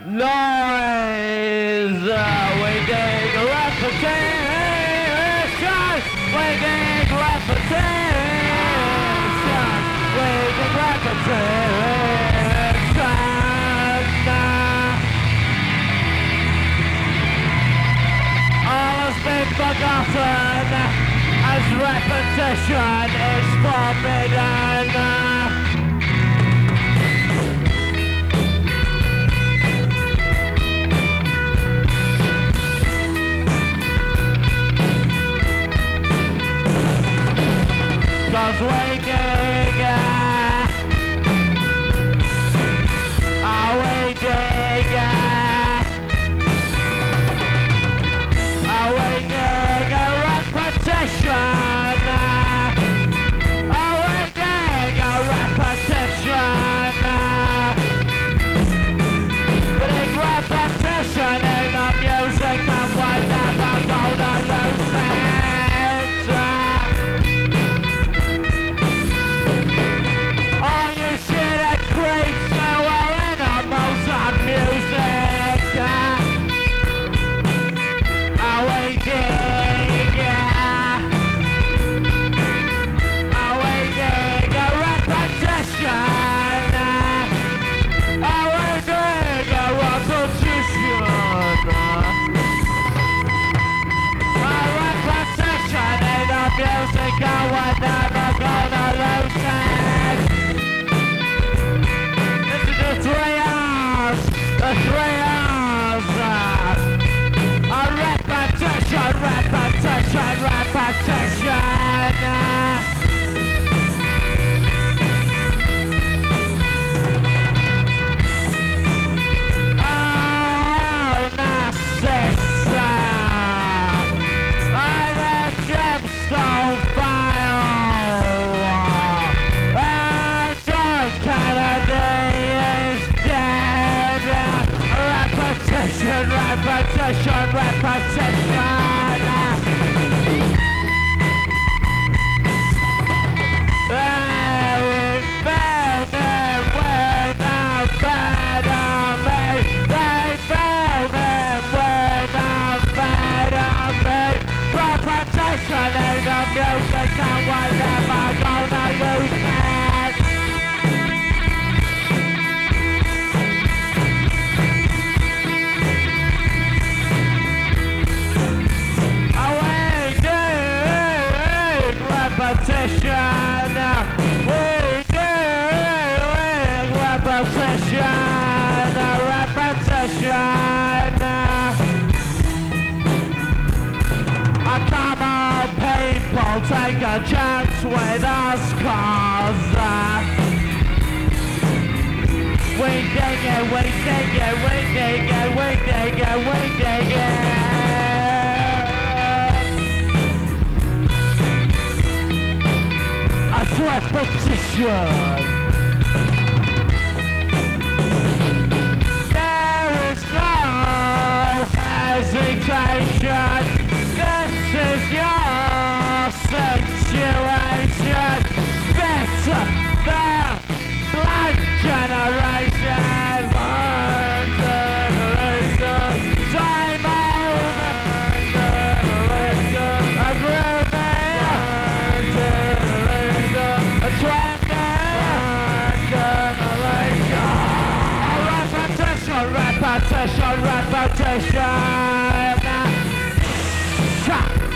Noise! We dig repetition! We dig repetition! We dig repetition! All has been forgotten as repetition is forbidden. Cause waiting, awaiting a repetition, awaiting a repetition, big repetition in the music and we're never gonna lose it. Music, I was never gonna lose it. This is the 3 hours, the 3 hours. A repetition, repetition, repetition. Oh, Narcissa. Gemstone fire, and John Kennedy is dead. Repetition, repetition, repetition. They found him with a enemy. They found him with a enemy. Repetition in the music and we're never gonna lose it. Awaiting repetition. Waiting repetition. Repetition. Come on, people, take a chance with us, cause we dig it, we dig it, we dig it, we dig it, we dig it. A repetition. There is no hesitation. This is your situation. Better than Black Generation. One generation. Time over. Generation. A groovy. One generation. A generation. A repetition, repetition, repetition. Shot.